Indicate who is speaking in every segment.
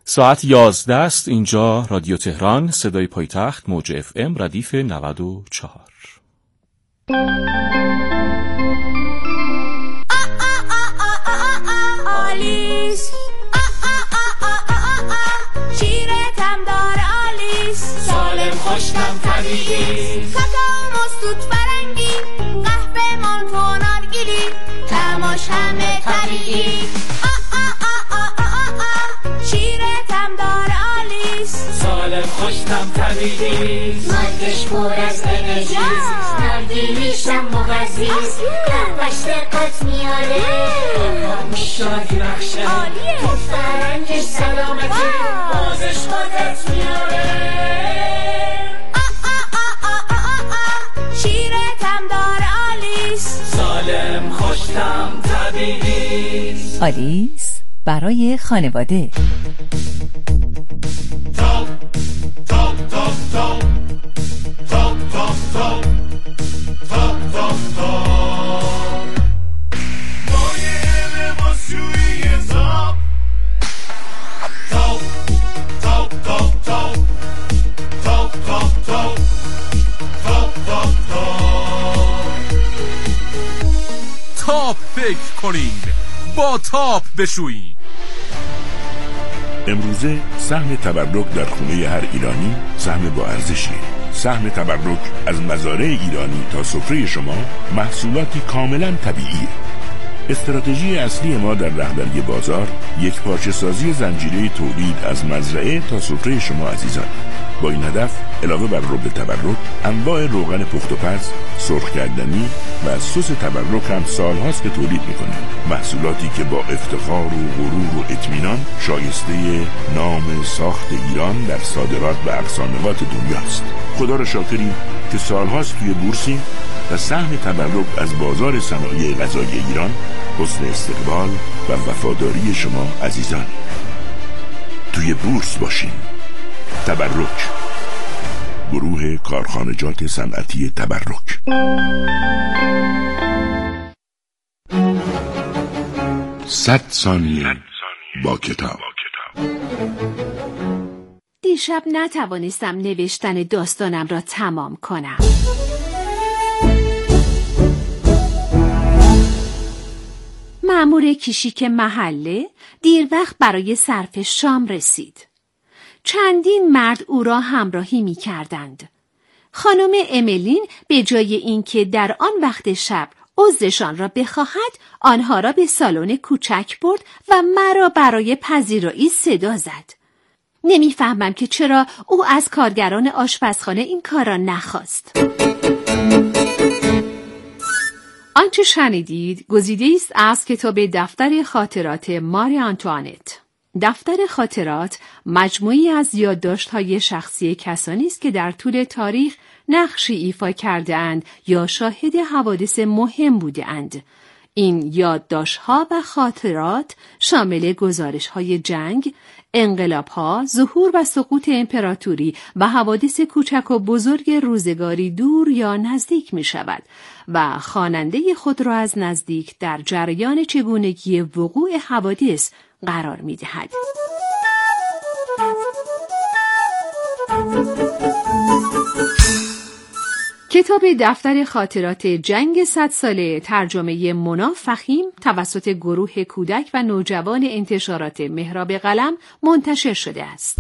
Speaker 1: ساعت 11 است. اینجا رادیو تهران، صدای پایتخت، موج FM ردیف 94.
Speaker 2: آلیس شیرتم داره آلیس، سالم خوشتم طبیعی، کاکائو مستود فرنگی، قهوه مانتو نارگیلی، تماش همه طبیعی. شیرتم داره آلیس، سالم خوشتم طبیعی،
Speaker 3: مادش پر از انرژی، نارگیلیشم مغذیست، قهوهش دقت میاره،
Speaker 2: شادی بخشه،
Speaker 3: تو فرنگش سلامتی،
Speaker 2: بازش قدرت میاره. شیرتم داره آلیس، سالم خوشتم طبیعی.
Speaker 4: آلیس برای خانواده.
Speaker 2: تاپ تاپ تاپ تاپ تاپ تاپ تاپ تاپ تاپ تاپ مایه لباسشویی تاپ تاپ تاپ تاپ تاپ تاپ تاپ تاپ تاپ تاپ تاپ فکر کنین، با تاپ بشویین.
Speaker 5: امروزه سهم تبرک در خونه هر ایرانی سهم با ارزشیه. سهم تبرک از مزارع ایرانی تا سفره شما محصولاتی کاملا طبیعیه. استراتژی اصلی ما در رهبری بازار یک پارچه سازی زنجیره تولید از مزرعه تا سفره شما عزیزان. با این هدف علاوه بر رب تبرک، انواع روغن پخت و پز، سرخ کردنی و سس تبرک هم سالهاست که تولید میکنیم. محصولاتی که با افتخار و غرور و اطمینان شایسته نام ساخت ایران در صادرات و اقصانقات دنیاست. خدا را شاکریم که سالهاست توی بورسیم و سهم تبرک از بازار صنایع غذایی ایران حسن استقبال و وفاداری شما عزیزان. توی بورس باشین. تبرک، گروه کارخانجات صنعتی تبرک. صد ثانیه با کتاب.
Speaker 6: دیشب نتوانستم نوشتن داستانم را تمام کنم. مأمور کشیک محله دیر وقت برای صرف شام رسید. چندین مرد او را همراهی می کردند. خانم امیلین به جای اینکه در آن وقت شب عذرشان را بخواهد، آنها را به سالن کوچک برد و مرا برای پذیرایی صدا زد. نمیفهمم که چرا او از کارگران آشپزخانه این کار را نخواست. آنچه شنیدید گزیده است از کتاب دفتر خاطرات ماری آنتوانت. دفتر خاطرات مجموعی از یادداشت‌های شخصی کسانی است که در طول تاریخ نقشی ایفا کرده‌اند یا شاهد حوادث مهم بوده‌اند. این یادداشت‌ها و خاطرات شامل گزارش‌های جنگ، انقلاب‌ها، ظهور و سقوط امپراتوری و حوادث کوچک و بزرگ روزگاری دور یا نزدیک می‌شود و خواننده خود را از نزدیک در جریان چگونگی وقوع حوادث قرار می‌دهد. کتاب دفتر خاطرات جنگ 100 ساله ترجمه مونا فخیم توسط گروه کودک و نوجوان انتشارات محراب قلم منتشر شده است.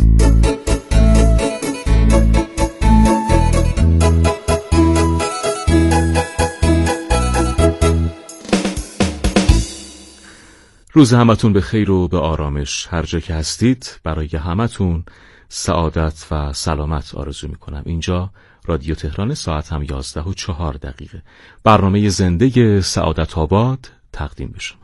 Speaker 1: روز همتون به خیر و به آرامش هر جا که هستید. برای همتون سعادت و سلامت آرزو میکنم. اینجا رادیو تهران، ساعت هم 11:04. برنامه زنده سعادت آباد تقدیم به شما.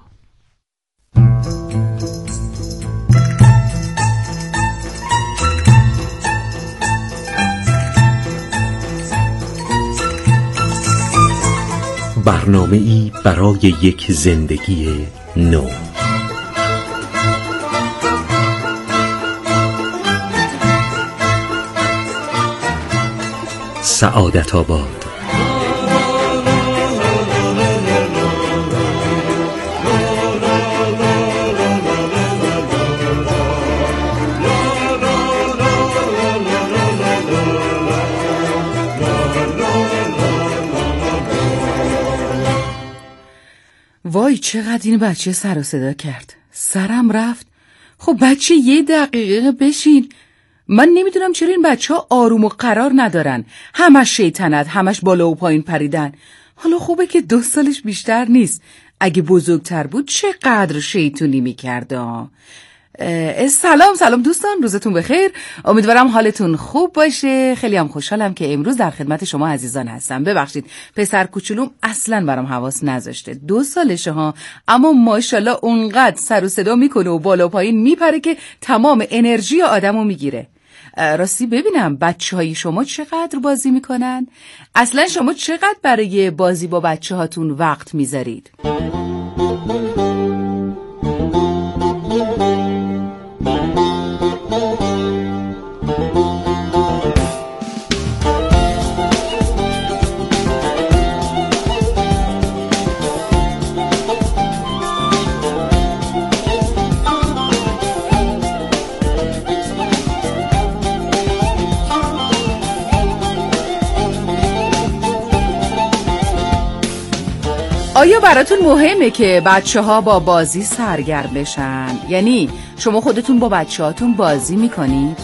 Speaker 7: برنامه‌ای برای یک زندگی نو. سعادت آباد.
Speaker 8: چقدر این بچه سر و صدا کرد. سرم رفت. خب بچه 1 دقیقه بشین. من نمیدونم چرا این بچه ها آروم و قرار ندارن. همش شیطنت، همش بالا و پایین پریدن. حالا خوبه که 2 سالش بیشتر نیست. اگه بزرگتر بود چقدر شیطونی میکرده. سلام دوستان، روزتون بخیر. امیدوارم حالتون خوب باشه. خیلی هم خوشحالم که امروز در خدمت شما عزیزان هستم. ببخشید پسر کوچولوم اصلا برام حواس نذاشته. 2 سالشه ها، اما ماشاءالله اونقدر سر و صدا میکنه و بالا پایین میپره که تمام انرژی آدمو میگیره. راستی ببینم بچه‌های شما چقدر بازی میکنن؟ اصلا شما چقدر برای بازی با بچه‌هاتون وقت میذارید؟ آیا براتون مهمه که بچه‌ها با بازی سرگرم بشن؟ یعنی شما خودتون با بچه‌هاتون بازی میکنید؟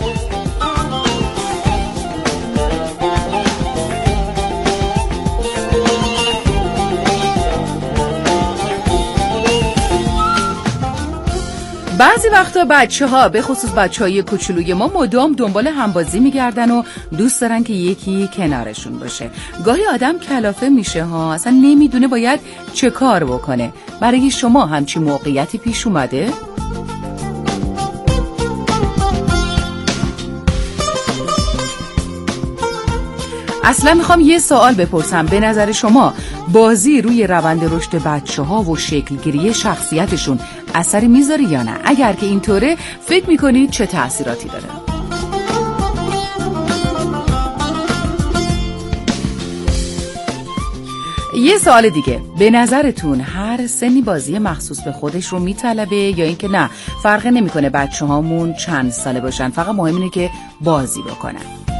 Speaker 8: بعضی وقتا بچه‌ها به خصوص بچه‌های کوچولوی ما مدام دنبال همبازی میگردن و دوست دارن که یکی کنارشون باشه. گاهی آدم کلافه میشه ها، اصلا نمیدونه باید چه کار بکنه. برای شما همچین موقعیتی پیش اومده؟ اصلا میخوام یه سوال بپرسم. به نظر شما بازی روی روند رشد بچه‌ها و شکلگیری شخصیتشون اثری میذاره یا نه؟ اگر که اینطوره فکر میکنید چه تأثیراتی داره؟ یه سوال دیگه، به نظرتون هر سنی بازی مخصوص به خودش رو میطلبه یا اینکه نه فرق نمیکنه بچه‌هامون چند ساله باشن، فقط مهم اینه که بازی بکنن؟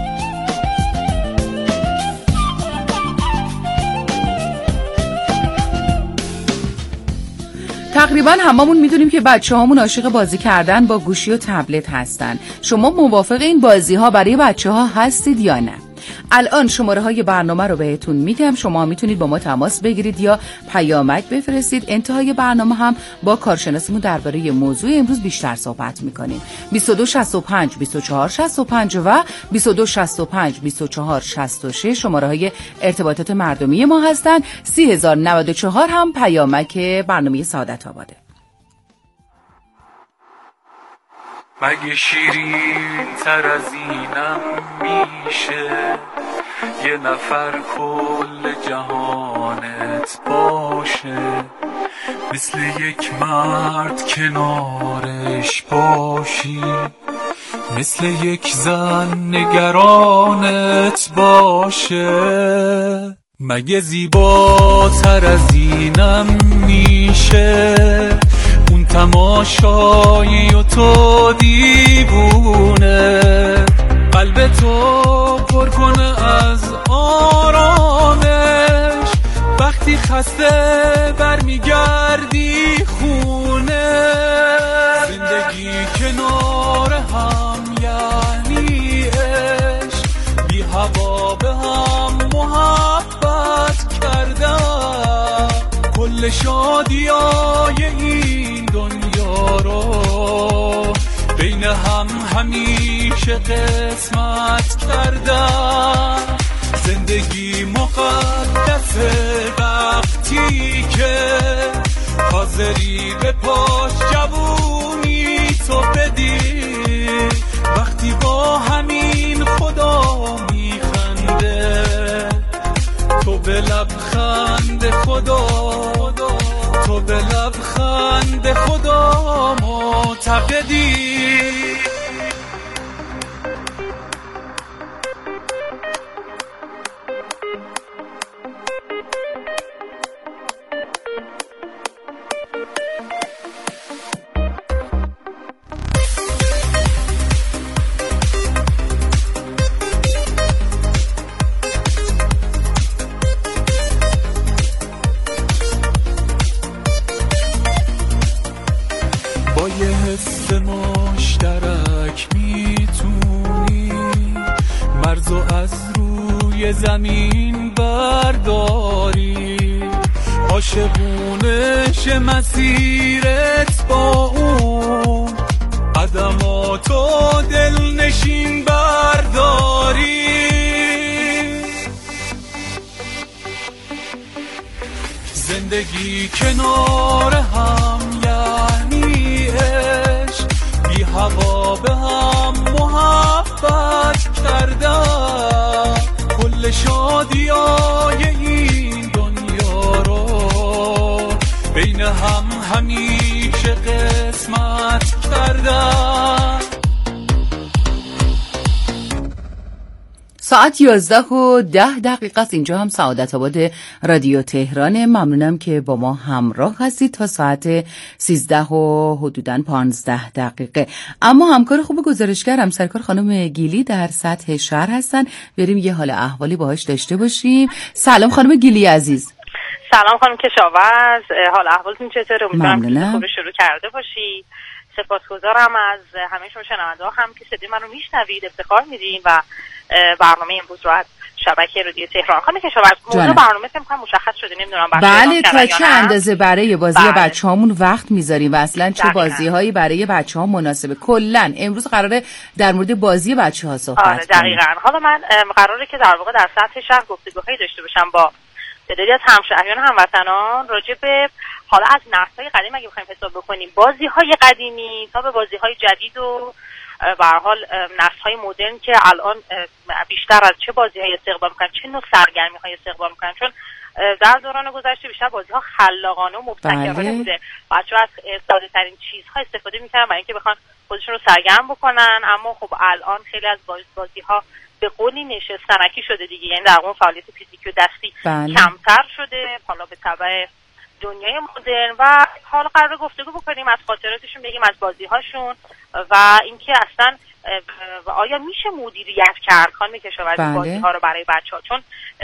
Speaker 8: تقریبا هممون میدونیم که بچه‌هامون عاشق بازی کردن با گوشی و تبلت هستن. شما موافق این بازی‌ها برای بچه‌ها هستید یا نه؟ الان شماره‌های برنامه رو بهتون میگم، شما میتونید با ما تماس بگیرید یا پیامک بفرستید. انتهای برنامه هم با کارشناسمون درباره موضوع امروز بیشتر صحبت میکنیم. 2265 2465 و 2265 2466 شماره‌های ارتباطات مردمی ما هستن. 3094 هم پیامک برنامه سعادت آباده.
Speaker 9: مگه شیرین تر از اینم میشه یه نفر کل جهانت باشه، مثل یک مرد کنارش باشی، مثل یک زن نگرانت باشه. مگه زیباتر از اینم میشه اون تماشایی و تو دیوونه، قلب تو پر کنه از آرامش، وقتی خسته برمیگردی خونه. زندگی کنار هم یعنی عشق، بی هوا به هم محبت کردن، کل شادیای این دنیا رو بین هم همیشه قسمت کردن. زندگی مقدسه وقتی که حاضری به پاش جوونی تو بدی، وقتی با همین خدا میخنده تو به لبخند خدا، تو به لبخند خدا معتقدی. حس مشترک میتونی مرزو از روی زمین برداری، عاشقونش مسیرت با اون قدماتو دل نشین برداری. زندگی کنار هم یعنی عشق، بی هوا به هم محبت کردن، کل شادیای این دنیا رو بین هم همیشه قسمت کردن.
Speaker 8: ساعت 11:10 است. اینجا هم سعادت آباد رادیو تهران. ممنونم که با ما همراه هستید تا ساعت 13 و حدوداً 15 دقیقه. اما همکار خوب گزارشگرم سرکار خانم گیلی در سطح شهر هستن. بریم یه حال احوالی باهاش داشته باشیم. سلام خانم گیلی عزیز.
Speaker 10: سلام خانم کشاورز، حال احوالتون چطوره؟ امیدوارم که خوب شروع کرده باشید. سپاسگزارم از همه شما شنونده ها هم که صدای منو میشنوید، افتخار میدین و برنامه امروز رو از شبکه رادیو تهران. خانم کشاورز، موضوع برنامه فکر کنم مشخص شده، نمیدونم
Speaker 8: بله تا چه اندازه برای بازی بچه‌هامون وقت میذاریم و اصلا چه بازی‌هایی برای بچه‌ها مناسبه. کلاً امروز قراره در مورد بازی بچه‌ها صحبت کنیم.
Speaker 10: دقیقاً. حالا من قراره که در واقع در سطح شهر گفتگوهایی داشته باشم با تعدادی از همشهریان هموطنان راجع به حالا از نسل‌های قدیم اگه بخوایم حساب بکنیم، بازی‌های قدیمی تا به بازی‌های جدید و به هر حال نسل‌های مدرن که الان بیشتر از چه بازی‌های استقبال می‌کنن، چه نوع سرگرمی‌های استقبال می‌کنن. چون در دوران گذشته بیشتر بازی‌ها خلاقانه و مبتکرانه بوده. بچه‌ها از ساده‌ترین چیزها استفاده می‌کردن برای اینکه بخوان خودشون رو سرگرم بکنن، اما خب الان خیلی از بازی‌ها به قولی نشستنکی شده دیگه، یعنی در واقع فعالیت فیزیکی و دستی کمتر شده حالا به تبع دنیای مدرن. و حالا قراره گفتگو بکنیم از خاطراتشون، بگیم از بازی‌هاشون و اینکه اصلا آیا میشه مدیریت کرد خانم کشاورزی بازی‌ها رو برای بچه‌ها، چون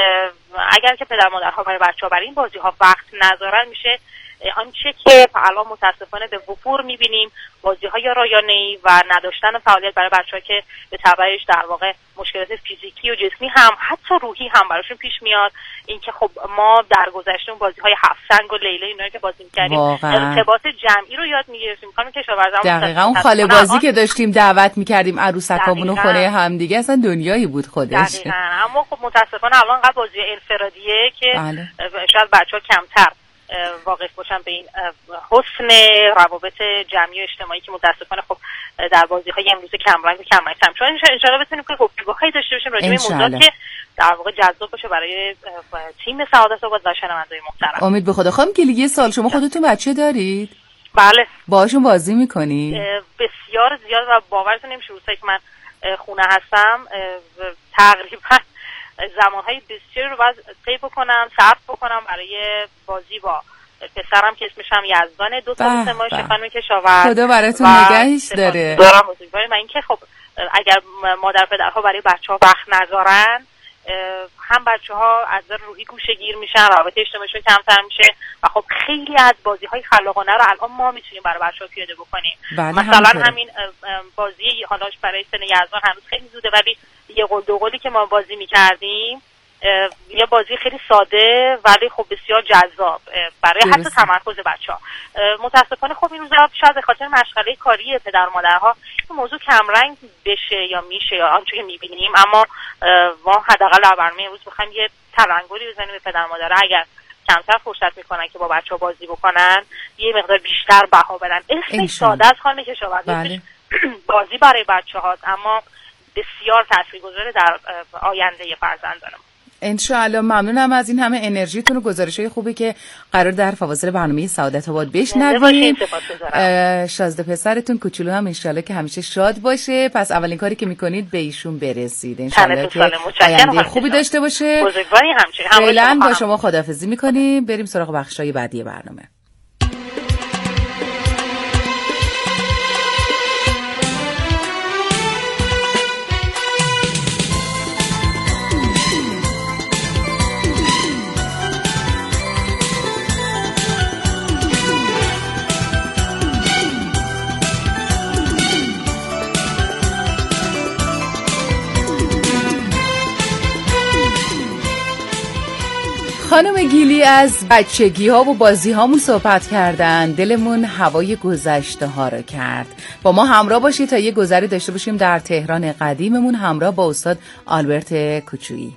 Speaker 10: اگر که پدر مادرها برای بچه‌ها برای این بازی‌ها وقت نذارن میشه آنچه که الان متاسفانه به وفور می‌بینیم، بازی‌های رایانه‌ای و نداشتن فعالیت برای بچه‌ها که به تبعش در واقع مشکلات فیزیکی و جسمی هم حتی روحی هم براشون پیش میاد. اینکه خب ما در گذشته اون بازی‌های هفت سنگ و لیله اینا که بازی می‌کردیم ارتباط جمعی رو یاد می‌گرفتیم. خانم کشاورز
Speaker 8: دقیقاً اون خاله بازی که داشتیم دعوت می‌کردیم عروسکامون خونه همدیگه، اصلا دنیایی بود خودش.
Speaker 10: دقیقاً. اما خب متاسفانه الان انقدر بازی انفرادیه که شاید بچه‌ها کمتر واقف باشن به این حسن روابط جمعی و اجتماعی که متاسفانه خب در بازی‌های امروز کمرنگ و کمرنگ هم. چون ان شاءالله بتونیم که گفتگوهایی داشته باشیم راجع به موضوعاتی که در واقع جذاب باشه برای تیم سعادت آباد و شنونده‌های محترم.
Speaker 8: امید به خدا. خانم گیلی یه سال، شما خودتون بچه دارید؟
Speaker 10: بله.
Speaker 8: باهاشون بازی می‌کنید؟
Speaker 10: بسیار زیاد و باورتون نمیشه روزایی که من خونه هستم تقریبا زمانهای بسیاری رو باید طی بکنم، صرف بکنم برای بازی با پسرم که اسمش هم یزدانه، 2 سال سه ماهشه خانم کشاورز.
Speaker 8: خدا براتون نگهش داره.
Speaker 10: دارم و اینکه خب اگر مادر پدرها برای بچه‌ها وقت نذارن، هم بچه‌ها از نظر روحی گوشه‌گیر میشن، روابط اجتماعیشون کمتر میشه و خب خیلی از بازی‌های خلاقانه رو الان ما میتونیم برای بچه‌ها پیاده بکنیم. مثلا همین بازی حالاش برای سن یزدان هنوز خیلی زوده، ولی یه قول دو قولی که ما بازی می‌کردیم، یه بازی خیلی ساده ولی خب بسیار جذاب برای حتی تمرکز بچه‌ها. متاسفانه خب این روزا شاید به خاطر مشغله کاری پدر و مادرها این موضوع کمرنگ بشه یا میشه یا آنچه که می‌بینیم، اما ما حداقل در برنامه امروز می‌خوایم یه تلنگری بزنیم به پدر و مادرها، اگر کمتر فرصت میکنن که با بچه‌ها بازی بکنن یه مقدار بیشتر بها بدن. اسمش ساده است خانم کشاورز، بازی برای بچه‌هاست اما بسیار تاثیرگذاره در آینده فرزندانم.
Speaker 8: انشاءالله. ممنونم از این همه انرژیتون و گزارش‌های خوبی که قرار در فواصل برنامه سعادت آباد بشنویم. شازده پسرتون کوچولو هم انشاءالله که همیشه شاد باشه. پس اولین کاری که میکنید به ایشون برسید. انشاءالله که آینده خوبی داشته باشه. فعلا با شما خداحافظی میکنیم. بریم سراغ بخشای بعدی برنامه. خانم گیلی از بچگی ها و بازی هامون صحبت کردن. دلمون هوای گذشته ها رو کرد. با ما همراه باشید تا یه گذری داشته باشیم در تهران قدیممون همراه با استاد آلبرت کوچویی.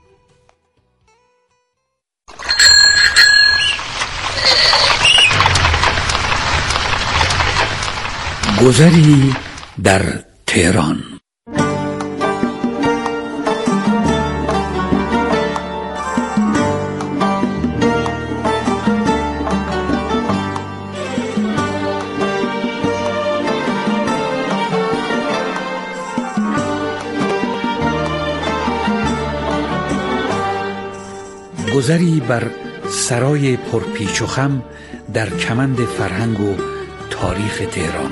Speaker 11: گذری در تهران. گذری بر سرای پرپیچ و خم در کمند فرهنگ و تاریخ تهران.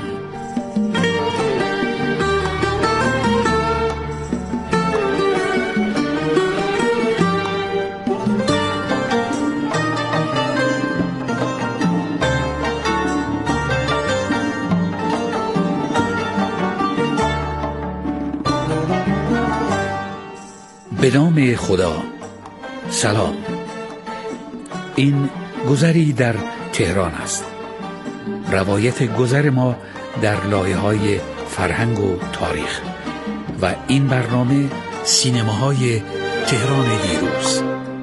Speaker 11: به نام خدا. سلام. این گذری در تهران است. روایت گذر ما در لایه‌های فرهنگ و تاریخ و این برنامه سینماهای تهران دیروز.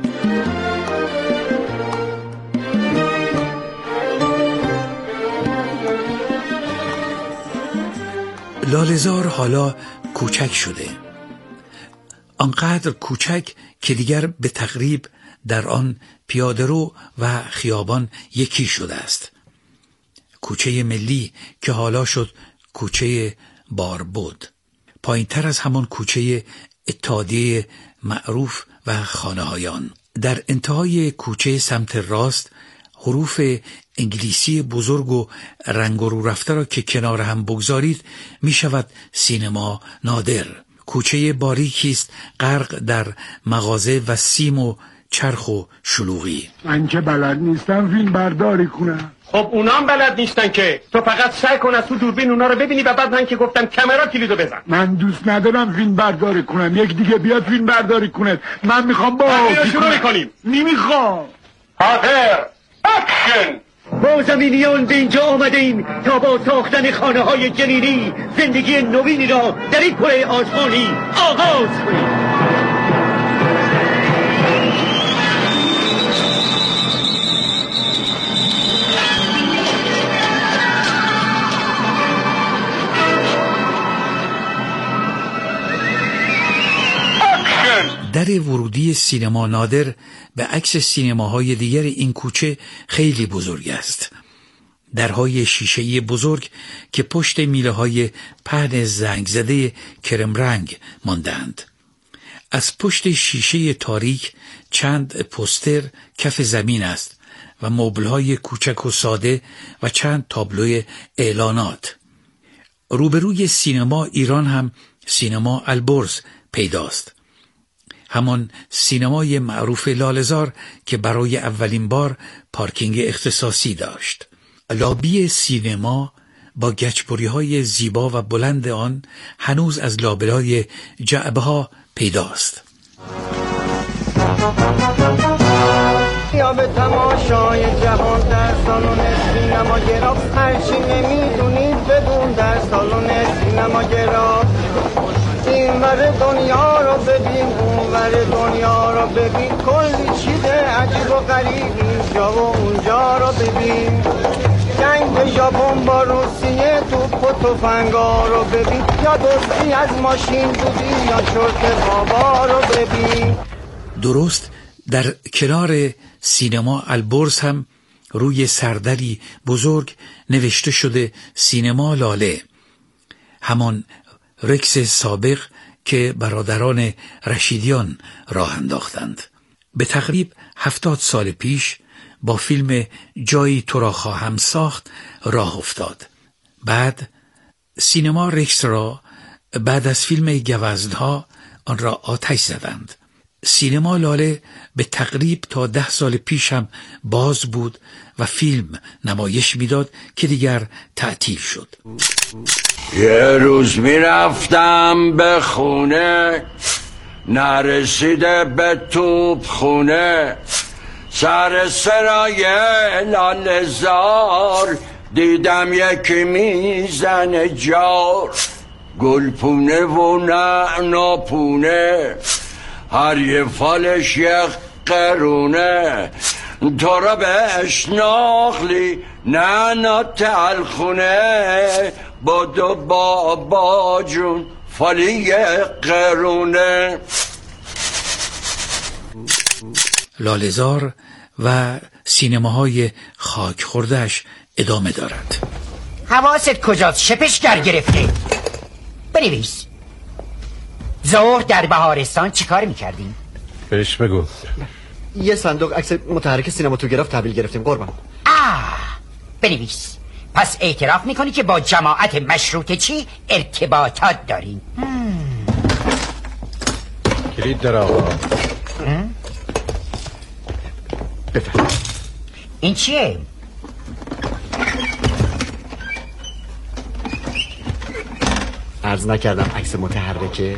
Speaker 11: لاله‌زار حالا کوچک شده، آنقدر کوچک که دیگر به تقریب در آن پیاده‌رو و خیابان یکی شده است. کوچه ملی که حالا شد کوچه باربد، پایین‌تر از همان کوچه اتحادیه معروف و خانه‌هایان. در انتهای کوچه سمت راست حروف انگلیسی بزرگ و رنگ و رو رفته را که کنار هم بگذارید می شود سینما نادر. کوچه باریکی است غرق در مغازه و سیم و چرخ و شلوغی.
Speaker 12: من که بلد نیستم فیلم برداری کنم.
Speaker 13: خب اونام بلد نیستن که، تو فقط سعی کن از تو دوربین اونا رو ببینی و بعد من که گفتم کامera کلیدو بزن.
Speaker 12: من دوست ندارم فیلم برداری کنم، یک دیگه بیاد فیلم برداری کنه. من میخوام با
Speaker 13: شروع میکنیم.
Speaker 12: نمیخوام.
Speaker 13: حاضر اکشن.
Speaker 14: ما زمینیان به اینجا آمده ایم تا با ساختن خانه های جنینی زندگی نوینی را در این کره آسمانی آغاز کنیم.
Speaker 11: در ورودی سینما نادر به عکس سینماهای دیگر این کوچه خیلی بزرگ است. درهای شیشه‌ای بزرگ که پشت میله‌های پهن زنگ زده کرم رنگ ماندند. از پشت شیشه تاریک چند پوستر کف زمین است و مبل‌های کوچک و ساده و چند تابلوی اعلانات. روبروی سینما ایران هم سینما البرز پیداست. همان سینمای معروف لاله‌زار که برای اولین بار پارکینگ اختصاصی داشت. لابی سینما با گچبری‌های زیبا و بلند آن هنوز از لابلای جعبه‌ها پیداست.
Speaker 15: یا به تماشای جهان در سالن سینما گرفت، هرچی نمیدونید بدون در سالن سینما گرفت. این ور دنیا رو ببین اون ور دنیا رو ببین، کلی چیز عجیب و غریب اینجا و اونجا رو ببین. جنگ ژاپن با روسیه توپ و تفنگا رو ببین، یا دزدی از ماشین بودی یا شرط بابا رو ببین.
Speaker 11: درست در کنار سینما البرز هم روی سردری بزرگ نوشته شده سینما لاله، همان رکس سابق که برادران رشیدیان راه انداختند. به تقریب 70 سال پیش با فیلم جایی تو را خواهم ساخت راه افتاد. بعد سینما رکس را بعد از فیلم گوزنها آن را آتش زدند. سینما لاله به تقریب تا 10 سال پیش هم باز بود و فیلم نمایش میداد که دیگر تعطیل شد.
Speaker 16: یه روز میرفتم به خونه، نرسیده به توپ خونه، سر سرای لاله‌زار دیدم یکی میزنه جار، گلپونه و نعناپونه، هر یه فالش یک قرونه، تو را بشناخلی نعنا تلخونه، با دو بابا جون فالی قرونه.
Speaker 11: لاله‌زار و سینماهای خاک خورده‌اش ادامه دارد.
Speaker 17: حواست کجاست؟ شپشگر گرفته. بنویس. ظهر در بهارستان چی کار میکردیم؟
Speaker 18: بهش بگو.
Speaker 19: یه صندوق عکس متحرک سینماتوگراف تحویل گرفتیم قربان.
Speaker 17: بنویس. پس اعتراف میکنی که با جماعت مشروطه چی ارتباطات داریم؟
Speaker 18: کلید در آقا.
Speaker 19: بفرم.
Speaker 17: این چیه؟
Speaker 19: عرض نکردم عکس متحرکه.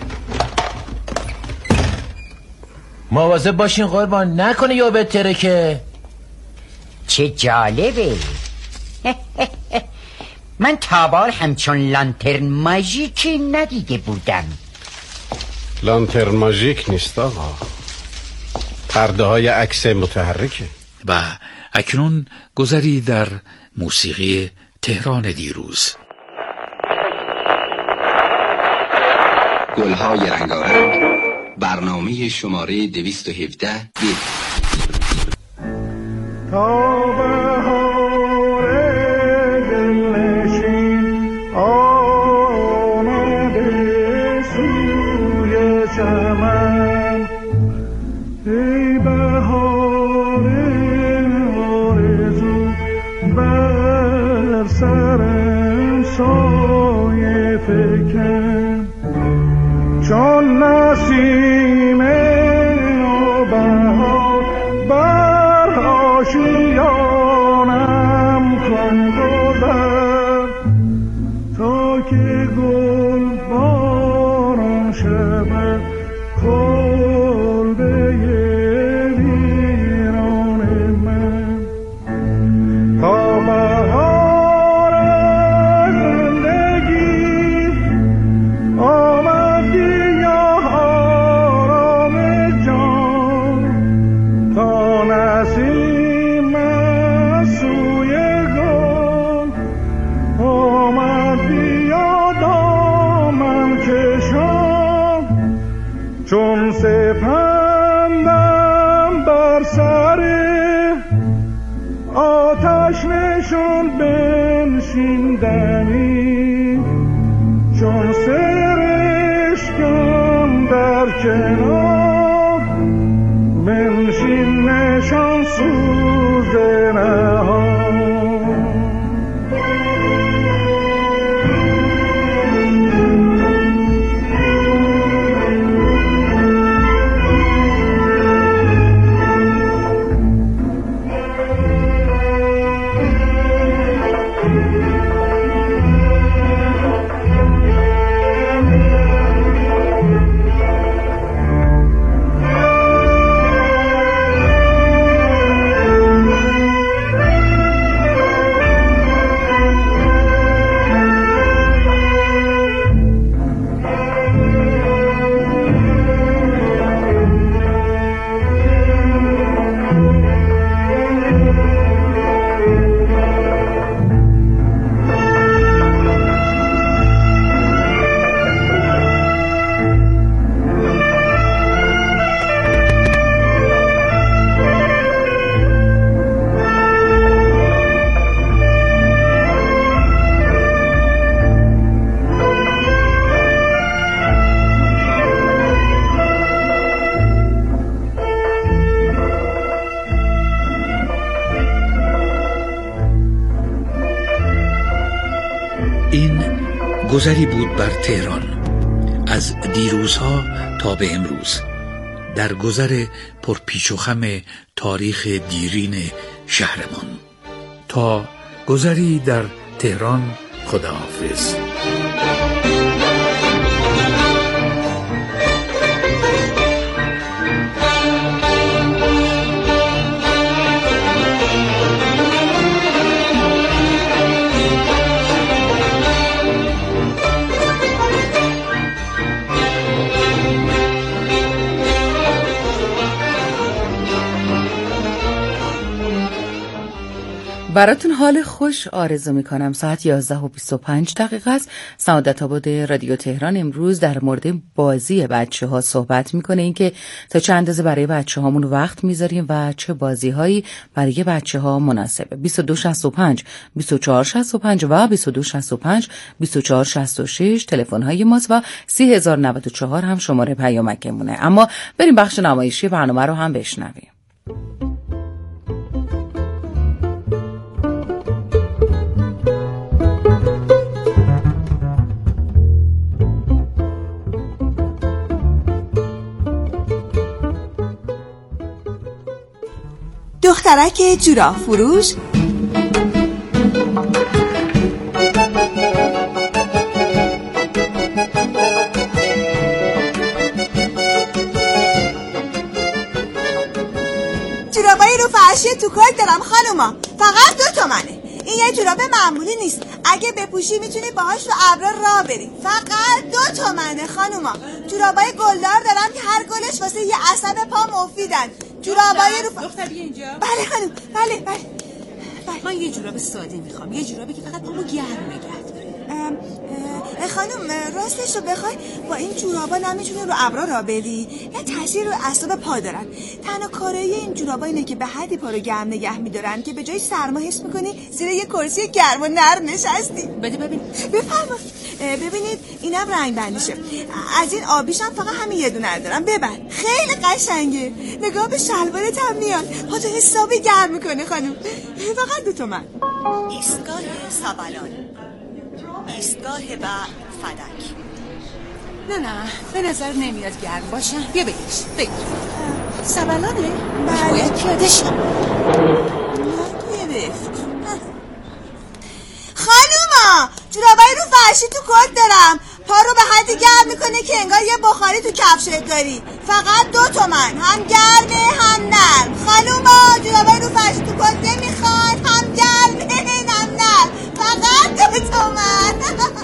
Speaker 20: مواظب باشین قربان نکنه یا بهتره که.
Speaker 17: چه جالبه. من تابال همچون لانترن ماژیکی ندیده بودم.
Speaker 18: لانترن ماژیک نیست آقا، پرده های عکس متحرکه.
Speaker 11: و اکنون گذری در موسیقی تهران دیروز.
Speaker 21: گلهای رنگارنگ، برنامه شماره 217.
Speaker 22: تا بهار دلنشین آمده سوی چمن، ای بهار آرزو بر سرم سایه فکن، چون نسیم نوبهار بر آشیانم کن گذر، تا که گل باران شود کلبه ویران من، تا بهار زندگی آمدی چون سپندم بر سر آتش نشون بنشیندنی، چون سرشکم در کنار بنشین نشان سوز نهان.
Speaker 11: گذری بود بر تهران از دیروزها تا به امروز، در گذر پرپیچ و خم تاریخ دیرین شهرمان. تا گذری در تهران، خداحافظ.
Speaker 8: براتون حال خوش آرزو میکنم. ساعت 11:25 است. سعادت آباد رادیو تهران امروز در مورد بازی بچه ها صحبت میکنه، این که تا چه اندازه برای بچه هامون وقت میذاریم و چه بازی هایی برای بچه ها مناسبه. 2265 2465 و 2265 2466 تلفن های ماست و 3094 هم شماره پیامکمونه. اما بریم بخش نمایشی برنامه رو هم بشنویم.
Speaker 3: دخترک جوراب فروش. جورابای رو فرشی تو کار دارم خانوما، فقط 2 تومنه. این یه جوراب معمولی نیست، اگه بپوشی میتونی باهاش رو ابرا راه بری. فقط 2 تومنه خانوما. جورابای گلدار دارم که هر گلش واسه یه عصب پا مفیدن. جورابای رو
Speaker 4: دختر بیا اینجا.
Speaker 3: بله خانم، بله.
Speaker 4: من یه جوراب ساده میخوام، یه جورابی که فقط پامو گرم نگه داره.
Speaker 3: خانم راستش رو بخوای با این جورابا نمیتونه رو ابرا را بری، نه تاثیر رو اعصاب پا دارن. تنها کارایی این جورابا اینه که به حدی پا رو گرم نگه میدارن که به جای سرما حس میکنی زیر یه کرسی گرم و نرم نشستی.
Speaker 4: بده ببین.
Speaker 3: بفرما. ببینید اینم رنگ بندیشه. از این آبیشم فقط همین یه دونه دارم. ببر، خیلی قشنگه. نگاه به شلوارت هم میاد، پاتو حسابی گرم میکنه خانم. فقط 2 تومن.
Speaker 23: ایستگاه سبلان، ایستگاه بعد فدک.
Speaker 4: نه به نظر نمیاد گرم باشن. بیا بگیر. سبلانه؟
Speaker 3: بله.
Speaker 4: باید پیاده شم.
Speaker 3: خانوما جورابای رو فرشی تو کت دارم، پا رو به حدی گرم میکنه که انگار یه بخاری تو کفشت داری. فقط 2 تومن، هم گرمه هم نرم. خانوما جورابای رو فرشی تو کت نمیخواد، هم گرمه هم نرم. فقط 2 تومن.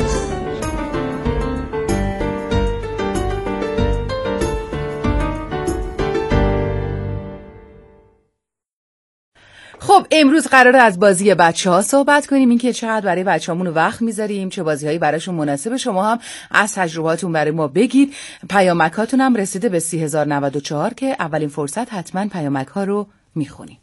Speaker 8: خب امروز قراره از بازی بچه‌ها صحبت کنیم، این که چقدر برای بچه‌هامون وقت میذاریم، چه بازی‌هایی براشون مناسبه. شما هم از تجربهاتون برای ما بگید. پیامک‌هاتون هم رسیده به 3094 که اولین فرصت حتما پیامک‌ها رو میخونیم.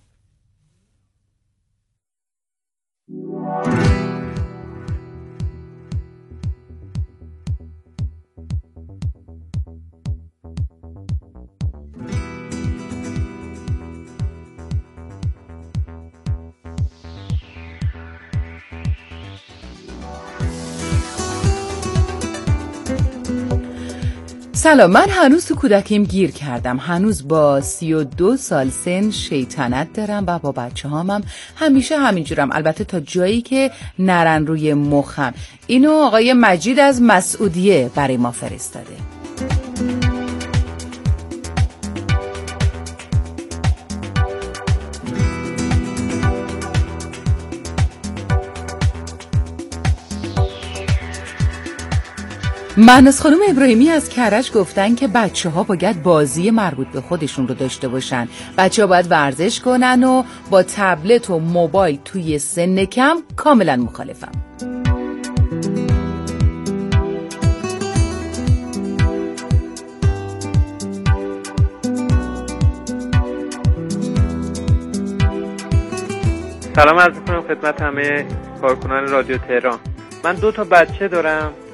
Speaker 8: سلام، من هنوز تو کودکیم گیر کردم. هنوز با 32 سال سن شیطنت دارم و با بچه هم همیشه همینجورم، البته تا جایی که نرن روی مخم. اینو آقای مجید از مسعودیه برای ما فرستاده. مهناز خانم ابراهیمی از کرج گفتن که بچه‌ها باید بازی مربوط به خودشون رو داشته باشن. بچه‌ها باید ورزش کنن و با تبلت و موبایل توی سن کم کاملا مخالفم.
Speaker 24: سلام عرض می‌کنم خدمت همه کارکنان رادیو تهران. من 2 تا بچه دارم